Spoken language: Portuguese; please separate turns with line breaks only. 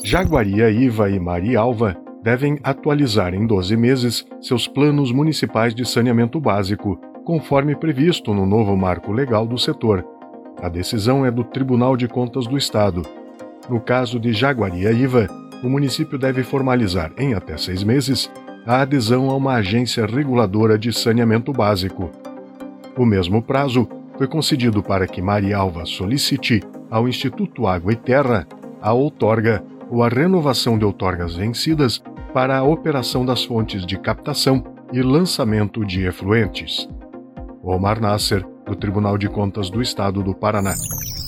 Jaguariaíva e Marialva devem atualizar em 12 meses seus planos municipais de saneamento básico, conforme previsto no novo marco legal do setor. A decisão é do Tribunal de Contas do Estado. No caso de Jaguariaíva, o município deve formalizar, em até 6 meses, a adesão a uma agência reguladora de saneamento básico. O mesmo prazo foi concedido para que Marialva solicite ao Instituto Água e Terra a outorga ou a renovação de outorgas vencidas para a operação das fontes de captação e lançamento de efluentes. Omar Nasser, do Tribunal de Contas do Estado do Paraná.